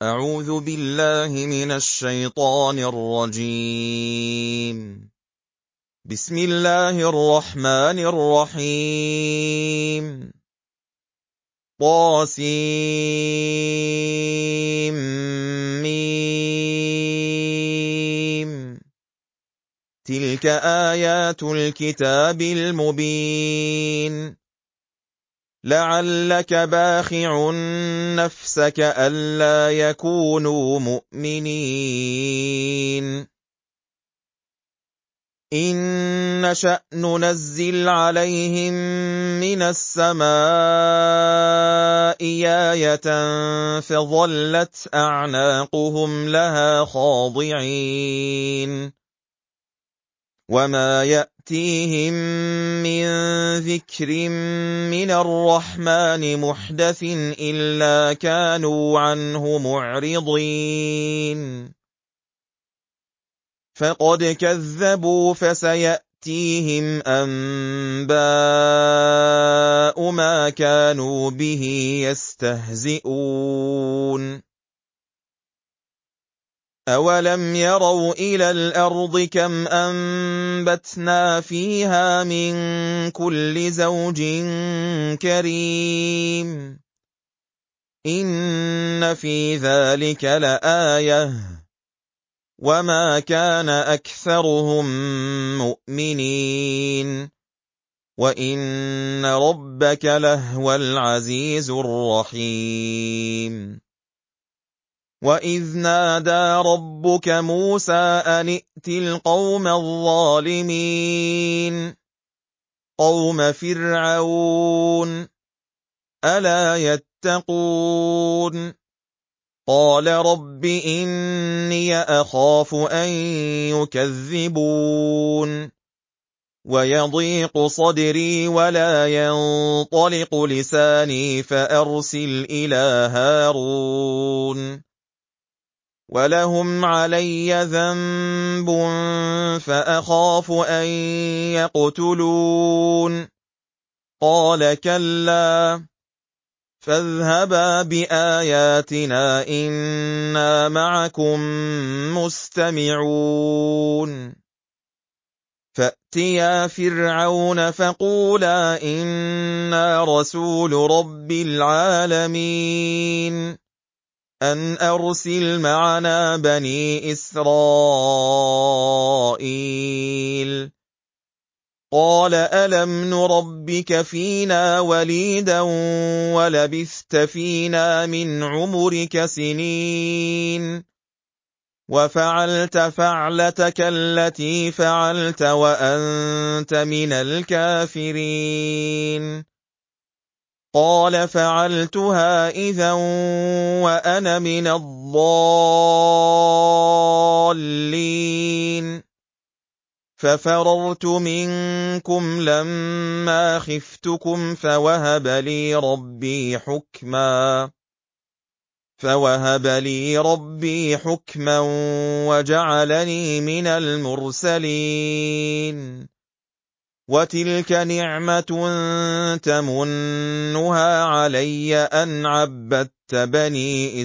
أعوذ بالله من الشيطان الرجيم. بسم الله الرحمن الرحيم. طاسيم. تلك آيات الكتاب المبين. لعلك باخع نفسك ألا يكونوا مؤمنين. إن نشأ ننزل عليهم من السماء آية فظلت أعناقهم لها خاضعين. وما يأتيهم من ذكر من الرحمن محدث إلا كانوا عنه معرضين. فقد كذبوا فسيأتيهم أنباء ما كانوا به يستهزئون. أولم يروا إلى الأرض كم أنبتنا فيها من كل زوج كريم. إن في ذلك لآية وما كان أكثرهم مؤمنين وإن ربك لهو العزيز الرحيم. وإذ نادى ربك موسى أن ائت القوم الظالمين قوم فرعون ألا يتقون. قال رب إني أخاف أن يكذبون ويضيق صدري ولا ينطلق لساني فأرسل إلى هارون ولهم علي ذنب فأخاف أن يقتلون. قال كلا فاذهبا بآياتنا إنا معكم مستمعون. فأتيا فرعون فقولا إنا رسول رب العالمين أن أرسل معنا بني إسرائيل. قال ألم نربك فينا وليدا ولبثت فينا من عمرك سنين وفعلت فعلتك التي فعلت وأنت من الكافرين. قال فعلتها إذا وأنا من الضالين. ففررت منكم لما خفتكم فوهب لي ربي حكما وجعلني من المرسلين. وتلك نعمة تمنها علي أن عبدت بني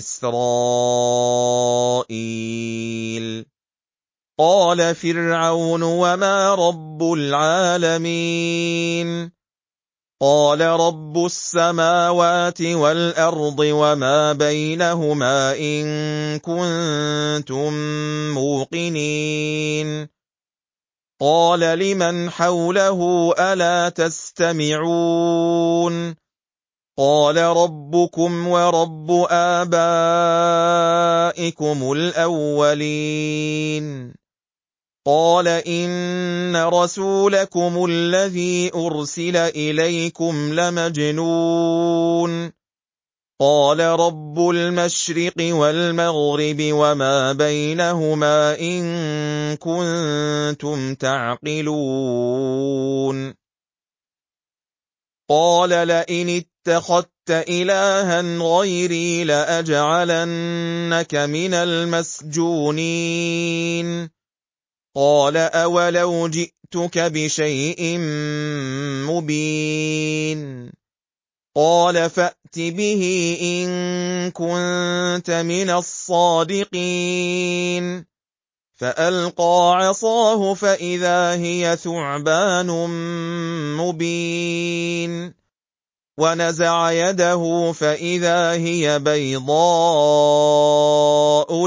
إسرائيل. قال فرعون وما رب العالمين. قال رب السماوات والأرض وما بينهما إن كنتم موقنين. قال لمن حوله ألا تستمعون. قال ربكم ورب آبائكم الأولين. قال إن رسولكم الذي أرسل إليكم لمجنون. قال رب المشرق والمغرب وما بينهما إن كنتم تعقلون. قال لئن اتخذت إلها غيري لأجعلنك من المسجونين. قال أولو جئتك بشيء مبين. قَالَ فَأْتِ بِهِ إِن كُنتَ مِنَ الصَّادِقِينَ فَأَلْقَىٰ عَصَاهُ فَإِذَا هِيَ ثُعْبَانٌ مُّبِينٌ وَنَزَعَ يَدَهُ فَإِذَا هِيَ بَيْضَاءُ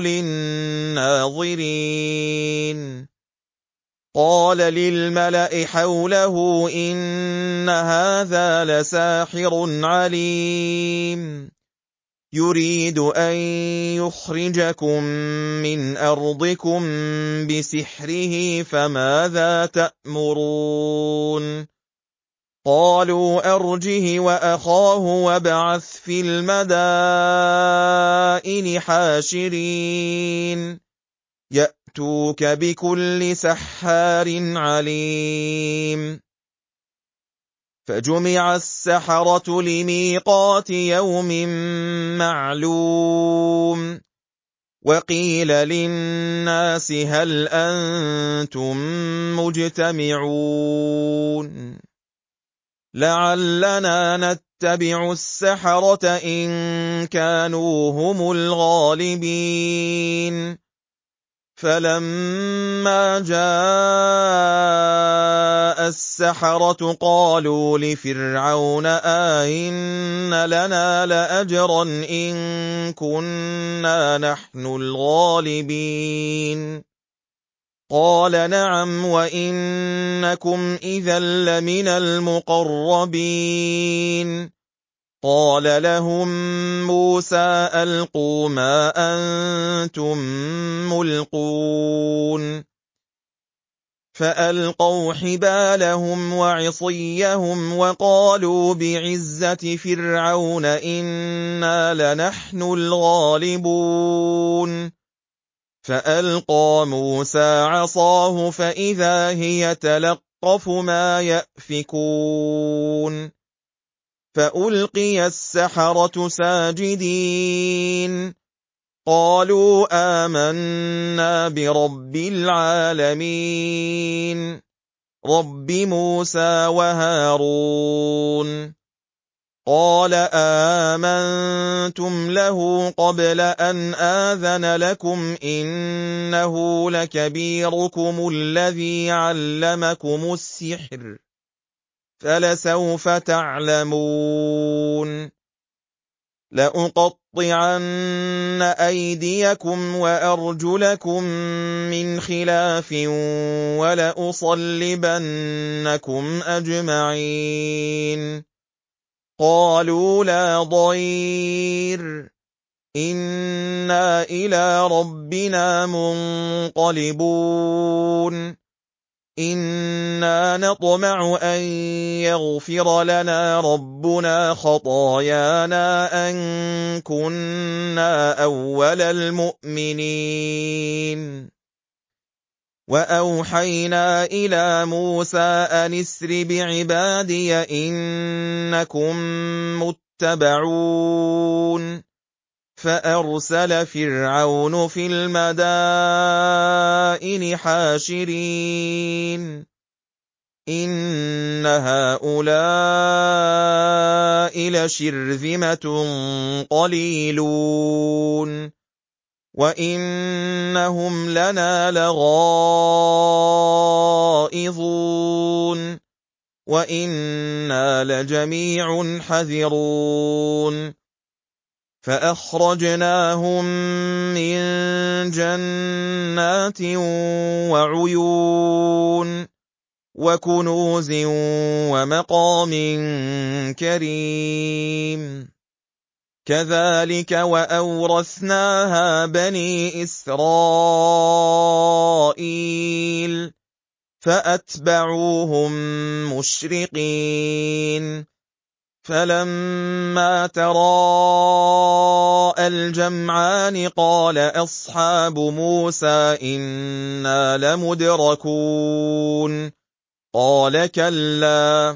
لِلنَّاظِرِينَ قَالَ لِلْمَلَإِ حَوْلَهُ إِنَّ هَٰذَا لَسَاحِرٌ عَلِيمٌ يُرِيدُ أَن يُخْرِجَكُم مِّنْ أَرْضِكُم بِسِحْرِهِ فَمَاذَا تَأْمُرُونَ قَالُوا أَرْجِهِ وَأَخَاهُ وَابْعَثْ فِي الْمَدَائِنِ حَاشِرِينَ يَأْتُوكَ بِكُلِّ سَحَّارٍ عَلِيمٍ فَجُمِعَ السَّحَرَةُ لِمِيقَاتِ يَوْمٍ مَّعْلُومٍ وَقِيلَ لِلنَّاسِ هَلْ أَنتُم مُّجْتَمِعُونَ لَعَلَّنَا نَتَّبِعُ السَّحَرَةَ إِن كَانُوا هُمُ الْغَالِبِينَ فَلَمَّا جَاءَ السَّحَرَةُ قَالُوا لِفِرْعَوْنَ أَئِنَّ لَنَا لَأَجْرًا إِن كُنَّا نَحْنُ الْغَالِبِينَ قَالَ نَعَمْ وَإِنَّكُمْ إِذًا لَّمِنَ الْمُقَرَّبِينَ قَالَ لَهُم مُّوسَىٰ أَلْقُوا مَا أَنتُم مُّلْقُونَ فَأَلْقَوْا حِبَالَهُمْ وَعِصِيَّهُمْ وَقَالُوا بِعِزَّةِ فِرْعَوْنَ إِنَّا لَنَحْنُ الْغَالِبُونَ فَأَلْقَىٰ مُوسَىٰ عَصَاهُ فَإِذَا هِيَ تَلْقَفُ مَا يَأْفِكُونَ فَأُلْقِيَ السَّحَرَةُ سَاجِدِينَ قَالُوا آمَنَّا بِرَبِّ الْعَالَمِينَ رَبِّ مُوسَىٰ وَهَارُونَ قَالَ آمَنتُمْ لَهُ قَبْلَ أَنْ آذَنَ لَكُمْ إِنَّهُ لَكَبِيرُكُمُ الَّذِي عَلَّمَكُمُ السِّحْرَ فَلَسَوْفَ تَعْلَمُونَ لَأُقَطِّعَنَّ أَيْدِيَكُمْ وَأَرْجُلَكُم مِّنْ خِلَافٍ وَلَأُصَلِّبَنَّكُمْ أَجْمَعِينَ قَالُوا لَا ضَيْرَ إِنَّا إِلَىٰ رَبِّنَا مُنقَلِبُونَ إِنَّا نَطْمَعُ أَن يَغْفِرَ لَنَا رَبُّنَا خَطَايَانَا أَن كُنَّا أَوَّلَ الْمُؤْمِنِينَ وَأَوْحَيْنَا إِلَىٰ مُوسَىٰ أَنِ اسْرِ بِعِبَادِي إِنَّكُم مُّتَّبَعُونَ فَأَرْسَلَ فِرْعَوْنُ فِي الْمَدَائِنِ حَاشِرِينَ إِنَّ هَٰؤُلَاءِ لَشِرْذِمَةٌ قَلِيلُونَ وَإِنَّهُمْ لَنَا لَغَائِظُونَ وَإِنَّا لَجَمِيعٌ حَاذِرُونَ فَأَخْرَجْنَاهُم مِّن جَنَّاتٍ وَعُيُونٍ وَكُنُوزٍ وَمَقَامٍ كَرِيمٍ كَذَٰلِكَ وَأَوْرَثْنَاهَا بَنِي إِسْرَائِيلَ فَأَتْبَعُوهُم مُّشْرِقِينَ فَلَمَّا تَرَاءَى الْجَمْعَانِ قَالَ أَصْحَابُ مُوسَىٰ إِنَّا لَمُدْرَكُونَ قَالَ كَلَّا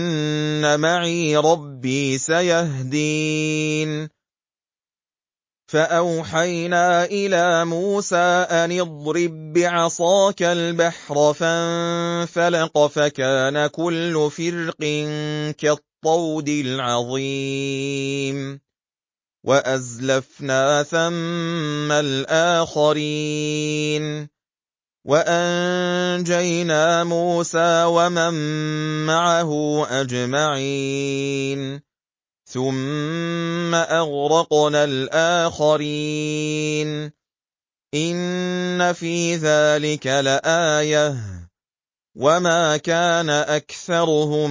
إِنَّ مَعِيَ رَبِّي سَيَهْدِينِ فأوحينا إلى موسى أن اضرب بعصاك البحر فانفلق فكان كل فرق كالطود العظيم وأزلفنا ثم الآخرين وأنجينا موسى ومن معه أجمعين ثم أغرقنا الآخرين إن في ذلك لآية وما كان أكثرهم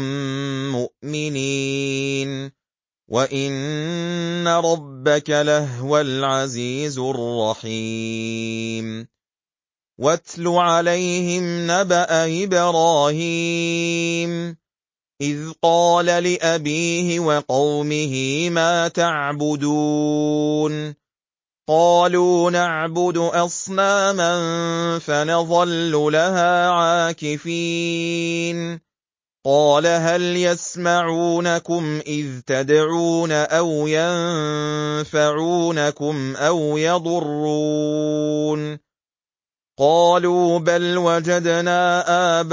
مؤمنين وإن ربك لهو العزيز الرحيم واتل عليهم نبأ إبراهيم إذ قال لأبيه وقومه ما تعبدون قالوا نعبد أصناما فنظل لها عاكفين قال هل يسمعونكم إذ تدعون أو ينفعونكم أو يضرون قالوا بل وجدنا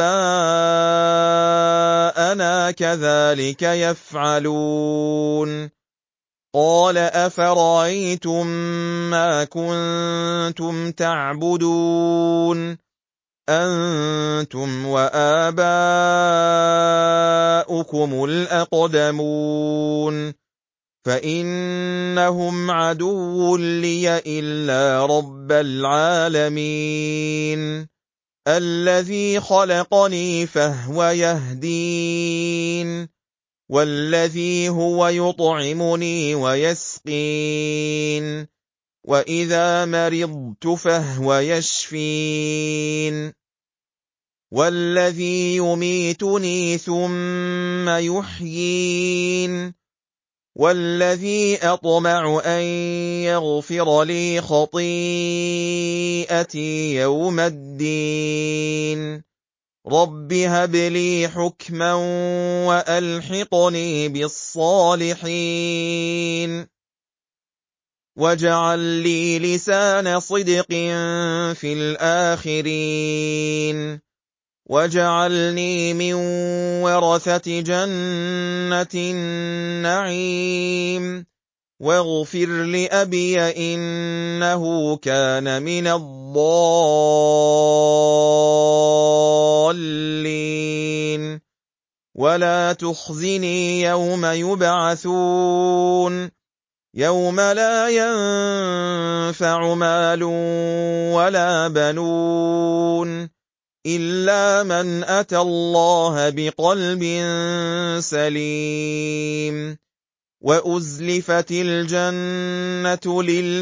آباءنا كذلك يفعلون قال أفرأيتم ما كنتم تعبدون أنتم وآباؤكم الأقدمون فإنهم عدو لي إلا رب العالمين الذي خلقني فهو يهدين والذي هو يطعمني ويسقين وإذا مرضت فهو يشفين والذي يميتني ثم يحيين والذي أطمع أن يغفر لي خطيئتي يوم الدين رب هب لي حكما وألحقني بالصالحين واجعل لي لسان صدق في الآخرين واجعلني من ورثة جنة النعيم واغفر لأبي إنه كان من الضالين ولا تخزني يوم يبعثون يوم لا ينفع مال ولا بنون إلا من أتى الله بقلب سليم وأزلفت الجنة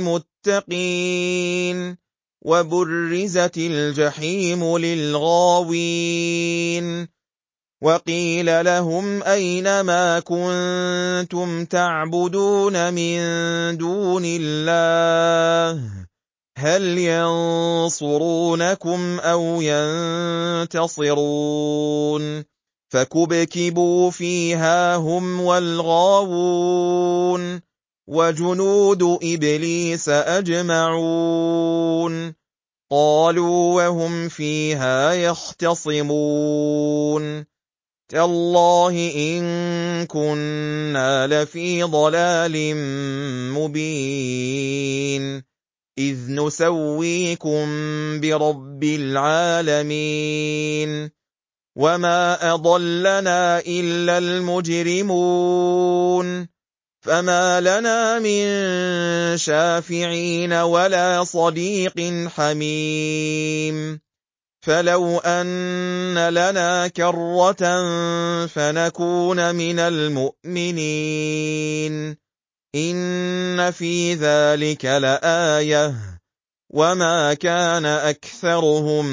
للمتقين وبرزت الجحيم للغاوين وقيل لهم أين ما كنتم تعبدون من دون الله هل ينصرونكم أو ينتصرون فكبكبوا فيها هم والغاوون وجنود إبليس أجمعون قالوا وهم فيها يختصمون تالله إن كنا لفي ضلال مبين إذ نسويكم برب العالمين وما أضلنا إلا المجرمون فما لنا من شافعين ولا صديق حميم فلو أن لنا كرة فنكون من المؤمنين إن في ذلك لآية وما كان أكثرهم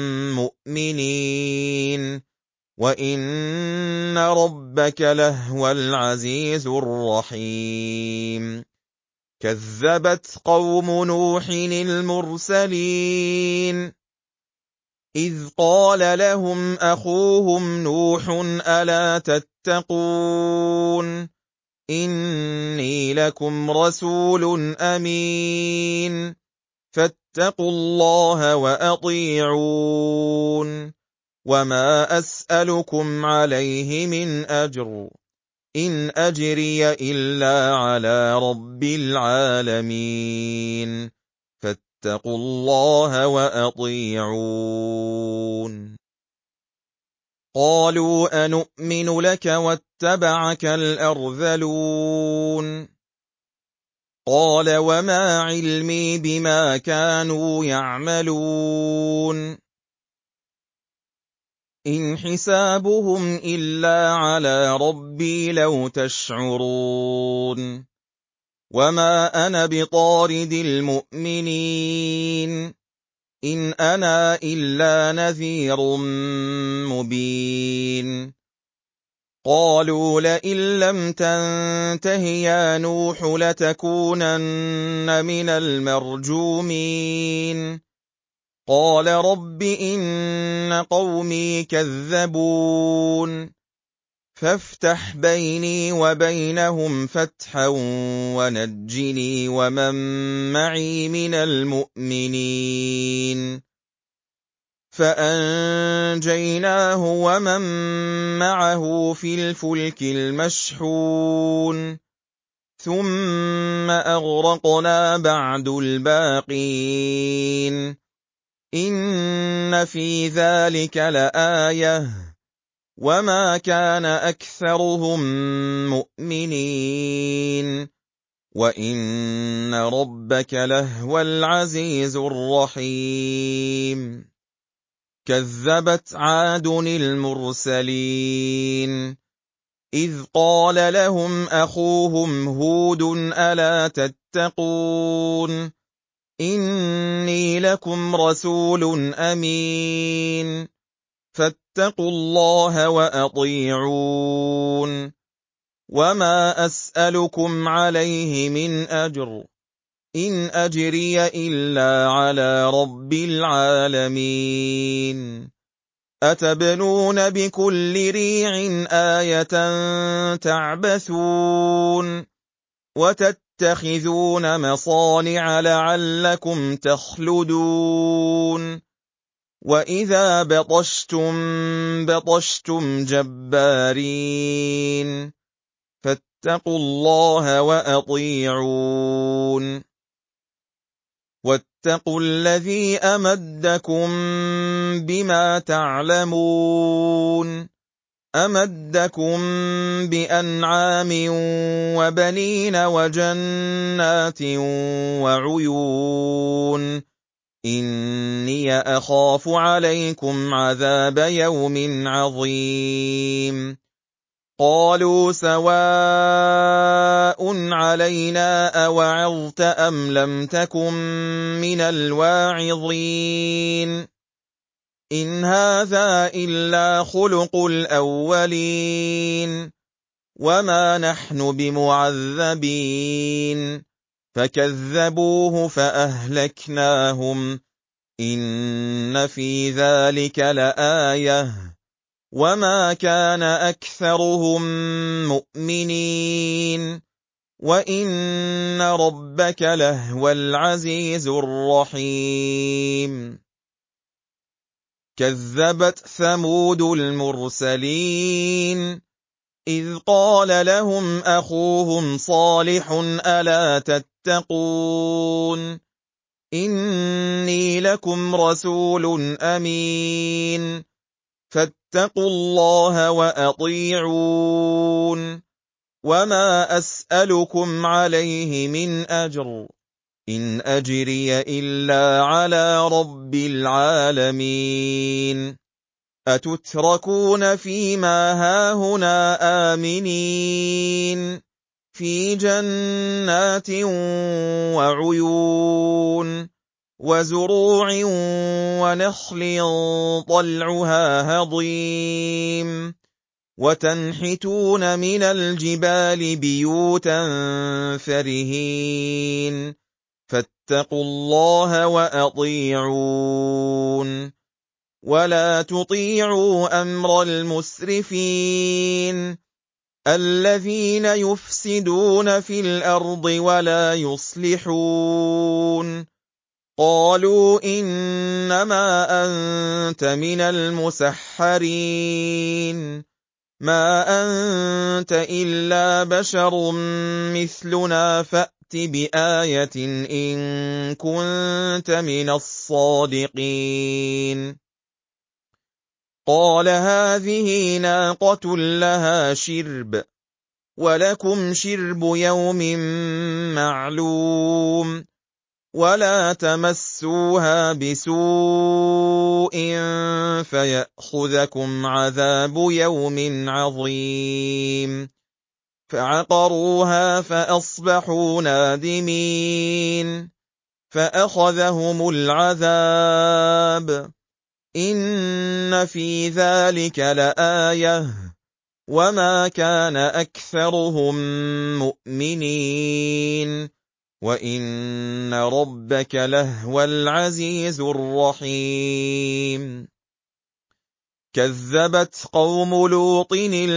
مؤمنين وإن ربك لهو العزيز الرحيم كذبت قوم نوح المرسلين إذ قال لهم أخوهم نوح ألا تتقون إِنِّي لَكُمْ رَسُولٌ أَمِينٌ فَاتَّقُوا اللَّهَ وَأَطِيعُونِ وَمَا أَسْأَلُكُمْ عَلَيْهِ مِنْ أَجْرٍ إِنْ أَجْرِيَ إِلَّا عَلَىٰ رَبِّ الْعَالَمِينَ فَاتَّقُوا اللَّهَ وَأَطِيعُونِ قَالُوا أَنُؤْمِنُ لَكَ وَاتَّبَعَكَ الْأَرْذَلُونَ قَالَ وَمَا عِلْمِي بِمَا كَانُوا يَعْمَلُونَ إِنْ حِسَابُهُمْ إِلَّا عَلَىٰ رَبِّي لَوْ تَشْعُرُونَ وَمَا أَنَا بِطَارِدِ الْمُؤْمِنِينَ إِنْ أَنَا إِلَّا نَذِيرٌ مُّبِينٌ قَالُوا لَئِن لَّمْ تَنتَهِ يَا نُوحُ لَتَكُونَنَّ مِنَ الْمَرْجُومِينَ قَالَ رَبِّ إِنَّ قَوْمِي كَذَّبُونِ فَافْتَحْ بَيْنِي وَبَيْنَهُمْ فَتْحًا وَنَجِّنِي وَمَن مَّعِي مِنَ الْمُؤْمِنِينَ فَأَنجَيْنَاهُ وَمَن مَّعَهُ فِي الْفُلْكِ الْمَشْحُونِ ثُمَّ أَغْرَقْنَا بَعْدُ الْبَاقِينَ إِنَّ فِي ذَلِكَ لَآيَةً وَمَا كَانَ أَكْثَرُهُم مُّؤْمِنِينَ وَإِنَّ رَبَّكَ لَهُوَ الْعَزِيزُ الرَّحِيمُ كَذَّبَتْ عَادٌ الْمُرْسَلِينَ إِذْ قَالَ لَهُمْ أَخُوهُمْ هُودٌ أَلَا تَتَّقُونَ إِنِّي لَكُمْ رَسُولٌ أَمِينٌ فَاتَّقُوا اللَّهَ وَأَطِيعُونِ وَمَا أَسْأَلُكُمْ عَلَيْهِ مِنْ أَجْرٍ إِنْ أَجْرِيَ إِلَّا عَلَىٰ رَبِّ الْعَالَمِينَ أَتَبْنُونَ بِكُلِّ رِيعٍ آيَةً تَعْبَثُونَ وَتَتَّخِذُونَ مَصَانِعَ لَعَلَّكُمْ تَخْلُدُونَ وَإِذَا بَطَشْتُم بَطَشْتُمْ جَبَّارِينَ فَاتَّقُوا اللَّهَ وَأَطِيعُونِ وَاتَّقُوا الَّذِي أَمَدَّكُم بِمَا تَعْلَمُونَ أَمَدَّكُم بِأَنْعَامٍ وَبَنِينَ وَجَنَّاتٍ وَعُيُونٍ إِنِّي أَخَافُ عَلَيْكُمْ عَذَابَ يَوْمٍ عَظِيمٍ قَالُوا سَوَاءٌ عَلَيْنَا أَوَعَظْتَ أَمْ لَمْ تَكُن مِّنَ الْوَاعِظِينَ إِنْ هَٰذَا إِلَّا خُلُقُ الْأَوَّلِينَ وَمَا نَحْنُ بِمُعَذَّبِينَ فَكَذَّبُوهُ فَأَهْلَكْنَاهُمْ إِنَّ فِي ذَلِكَ لَآيَةً وَمَا كَانَ أَكْثَرُهُم مُّؤْمِنِينَ وَإِنَّ رَبَّكَ لَهُوَ الْعَزِيزُ الرَّحِيمُ كَذَّبَتْ ثَمُودُ الْمُرْسَلِينَ إِذْ قَالَ لَهُمْ أَخُوهُمْ صَالِحٌ أَلَا تَتَّقُونَ إِنِّي لَكُمْ رَسُولٌ أَمِينٌ فَاتَّقُوا اللَّهَ وَأَطِيعُونِ وَمَا أَسْأَلُكُمْ عَلَيْهِ مِنْ أَجْرٍ إِنْ أَجْرِيَ إِلَّا عَلَىٰ رَبِّ الْعَالَمِينَ أَتُتْرَكُونَ فِي مَا هَاهُنَا آمِنِينَ فِي جَنَّاتٍ وَعُيُونٍ وَزُرُوعٍ وَنَخْلٍ طَلْعُهَا هَضِيمٌ وَتَنْحِتُونَ مِنَ الْجِبَالِ بِيُوتًا فَارِهِينَ فَاتَّقُوا اللَّهَ وَأَطِيعُونِ وَلَا تُطِيعُوا أَمْرَ الْمُسْرِفِينَ الذين يفسدون في الأرض ولا يصلحون قالوا إنما أنت من المسحرين ما أنت إلا بشر مثلنا فأت بآية إن كنت من الصادقين قال هذه ناقة لها شرب ولكم شرب يوم معلوم ولا تمسوها بسوء فيأخذكم عذاب يوم عظيم فعقروها فأصبحوا نادمين فأخذهم العذاب إن في ذلك لآية وما كان أكثرهم مؤمنين وإن ربك لهو العزيز الرحيم كذبت قوم لوط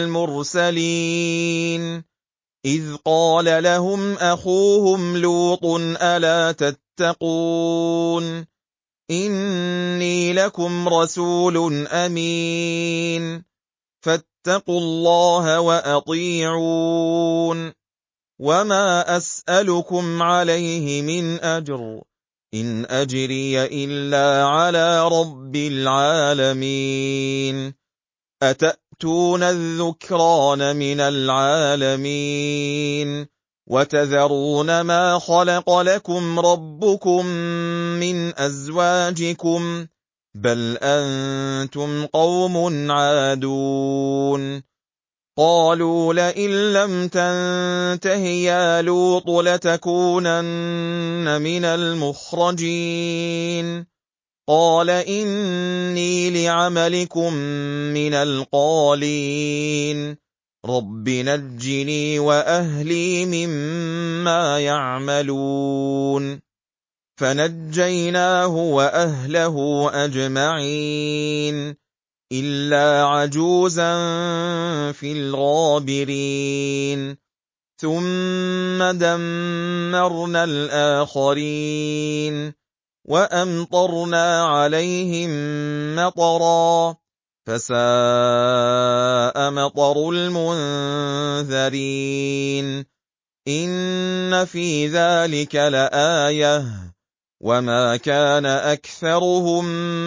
المرسلين إذ قال لهم أخوهم لوط ألا تتقون إني لكم رسول أمين فاتقوا الله وأطيعون وما أسألكم عليه من أجر إن أجري إلا على رب العالمين أتأتون الذكران من العالمين وتذرون ما خلق لكم ربكم من أزواجكم بل أنتم قوم عادون قالوا لئن لم تنته يا لوط لتكونن من المخرجين قال إني لعملكم من القالين رب نجني وأهلي مما يعملون فنجيناه وأهله أجمعين إلا عجوزا في الغابرين ثم دمرنا الآخرين وأمطرنا عليهم مطرا فساء مطر المنذرين إن في ذلك لآية وما كان أكثرهم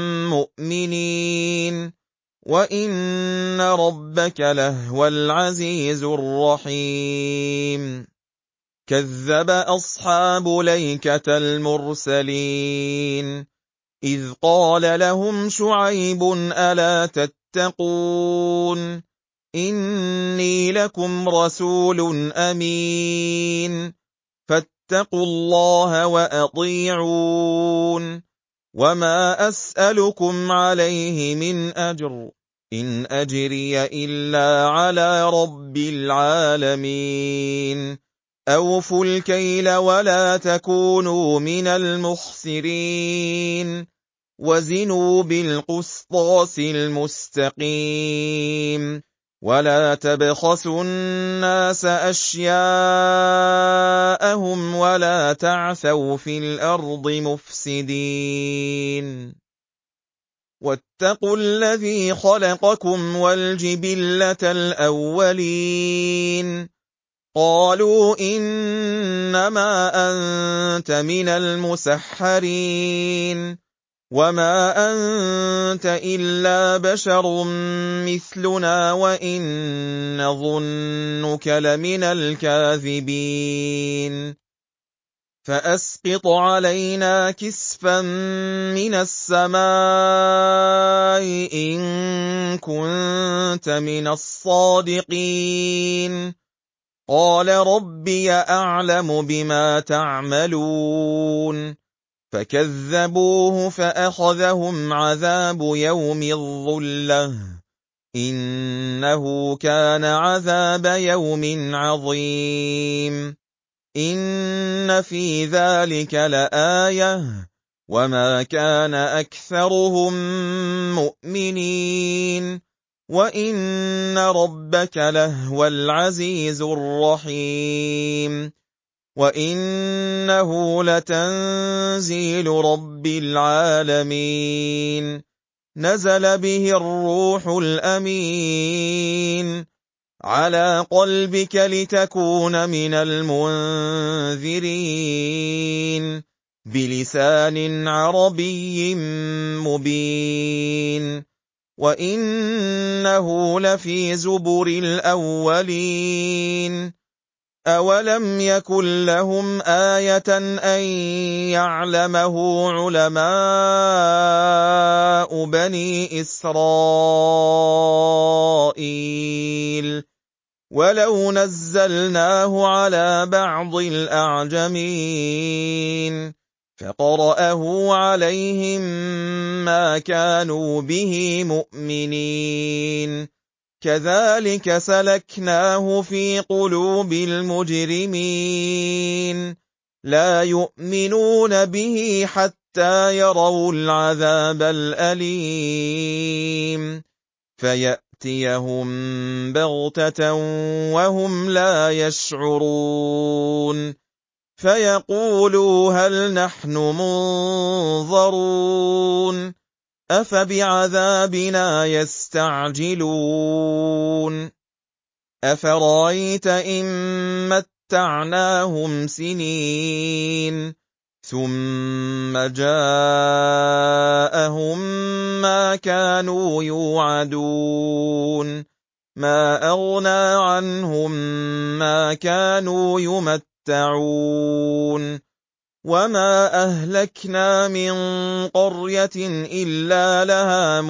مؤمنين وإن ربك لهو العزيز الرحيم كذب أصحاب ليكة المرسلين إذ قال لهم شعيب ألا تتقون إني لكم رسول أمين فاتقوا الله وأطيعون وما أسألكم عليه من أجر إن أجري إلا على رب العالمين أوفوا الكيل ولا تكونوا من المخسرين وزنوا بالقسطاس المستقيم ولا تبخسوا الناس أشياءهم ولا تعثوا في الأرض مفسدين واتقوا الذي خلقكم والجبلة الأولين قالوا إنما أنت من المسحرين وما أنت إلا بشر مثلنا وإن نظنك لمن الكاذبين فأسقط علينا كسفا من السماء إن كنت من الصادقين قال ربي أعلم بما تعملون فكذبوه فأخذهم عذاب يوم الظلة إنه كان عذاب يوم عظيم إن في ذلك لآية وما كان أكثرهم مؤمنين وَإِنَّ رَبَّكَ لَهُوَ الْعَزِيزُ الرَّحِيمُ وَإِنَّهُ لَتَنزِيلُ رَبِّ الْعَالَمِينَ نَزَلَ بِهِ الرُّوحُ الْأَمِينُ عَلَىٰ قَلْبِكَ لِتَكُونَ مِنَ الْمُنذِرِينَ بِلِسَانٍ عَرَبِيٍّ مُّبِينٍ وَإِنَّهُ لَفِي زُبُرِ الْأَوَّلِينَ أَوَلَمْ يَكُن لَّهُمْ آيَةً أَن يَعْلَمَهُ عُلَمَاءُ بَنِي إِسْرَائِيلَ وَلَوْ نَزَّلْنَاهُ عَلَىٰ بَعْضِ الْأَعْجَمِينَ فَقَرَأَهُ عَلَيْهِم مَّا كَانُوا بِهِ مُؤْمِنِينَ كَذَٰلِكَ سَلَكْنَاهُ فِي قُلُوبِ الْمُجْرِمِينَ لَا يُؤْمِنُونَ بِهِ حَتَّىٰ يَرَوُا الْعَذَابَ الْأَلِيمَ فَيَأْتِيَهُم بَغْتَةً وَهُمْ لَا يَشْعُرُونَ فَيَقُولُوا هَلْ نَحْنُ مُنظَرُونَ أَفَبِعَذَابِنَا يَسْتَعْجِلُونَ أَفَرَأَيْتَ إِن مَّتَّعْنَاهُمْ سِنِينَ ثُمَّ جَاءَهُم مَّا كَانُوا يُوعَدُونَ مَا أَغْنَىٰ عَنْهُم مَّا كَانُوا يُمَتَّعُونَ وَمَا أَهْلَكْنَا مِن قَرْيَةٍ إِلَّا لَهَا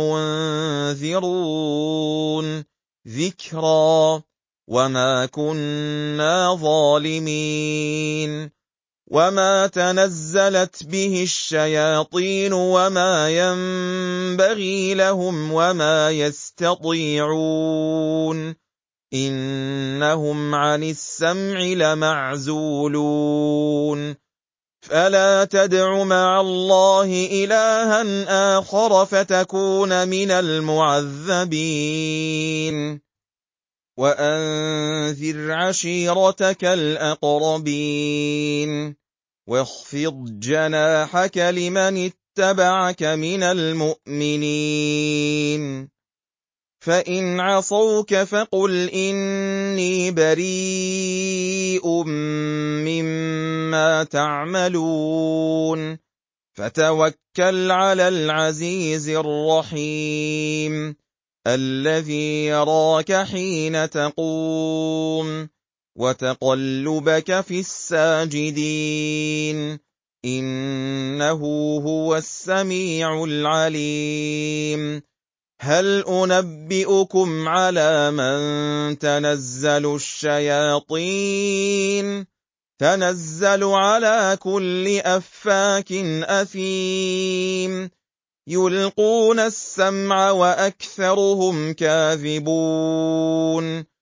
مُنذِرُونَ ذِكْرَىٰ وَمَا كُنَّا ظَالِمِينَ وَمَا تَنَزَّلَتْ بِهِ الشَّيَاطِينُ وَمَا يَنبَغِي لَهُمْ وَمَا يَسْتَطِيعُونَ إِنَّهُمْ عَنِ السَّمْعِ لَمَعْزُولُونَ فَلَا تَدْعُ مَعَ اللَّهِ إِلَٰهًا آخَرَ فَتَكُونَ مِنَ الْمُعَذَّبِينَ وَأَنذِرْ عَشِيرَتَكَ الْأَقْرَبِينَ وَاخْفِضْ جَنَاحَكَ لِمَنِ اتَّبَعَكَ مِنَ الْمُؤْمِنِينَ فَإِنْ عَصَوْكَ فَقُلْ إِنِّي بَرِيءٌ مِّمَّا تَعْمَلُونَ فَتَوَكَّلْ عَلَى الْعَزِيزِ الرَّحِيمِ الَّذِي يَرَاكَ حِينَ تَقُومُ وَتَقَلُّبَكَ فِي السَّاجِدِينَ إِنَّهُ هُوَ السَّمِيعُ الْعَلِيمُ هَلْ أُنَبِّئُكُمْ عَلَىٰ مَن تَنَزَّلُ الشَّيَاطِينُ تَنَزَّلُ عَلَىٰ كُلِّ أَفَّاكٍ أَثِيمٍ يُلْقُونَ السَّمْعَ وَأَكْثَرُهُمْ كَاذِبُونَ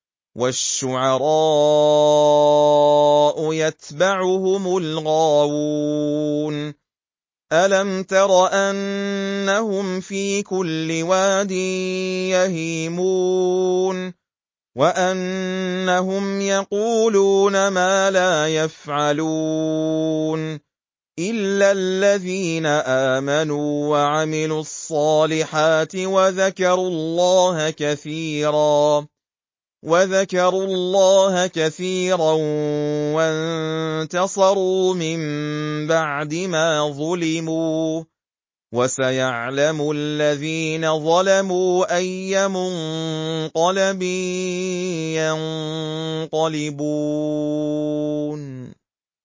وَالشُّعَرَاءُ يَتَّبِعُهُمُ الْغَاوُونَ أَلَمْ تَرَ أَنَّهُمْ فِي كُلِّ وَادٍ يَهِيمُونَ وَأَنَّهُمْ يَقُولُونَ مَا لَا يَفْعَلُونَ إِلَّا الَّذِينَ آمَنُوا وَعَمِلُوا الصَّالِحَاتِ وَذَكَرُوا اللَّهَ كَثِيرًا وَانتَصَرُوا مِن بَعْدِ مَا ظُلِمُوا وَسَيَعْلَمُ الَّذِينَ ظَلَمُوا أَيَّ مُنقَلَبٍ يَنقَلِبُونَ